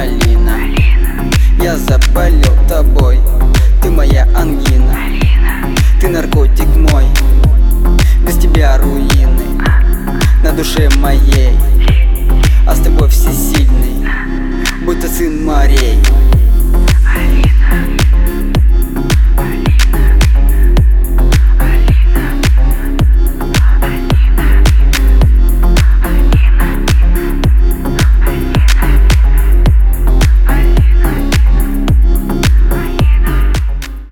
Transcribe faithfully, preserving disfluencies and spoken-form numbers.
малина. Я заболел тобой, ты моя ангина. Ты наркотик мой, без тебя руины на душе моей, а с тобой всесильный, будто сын морей.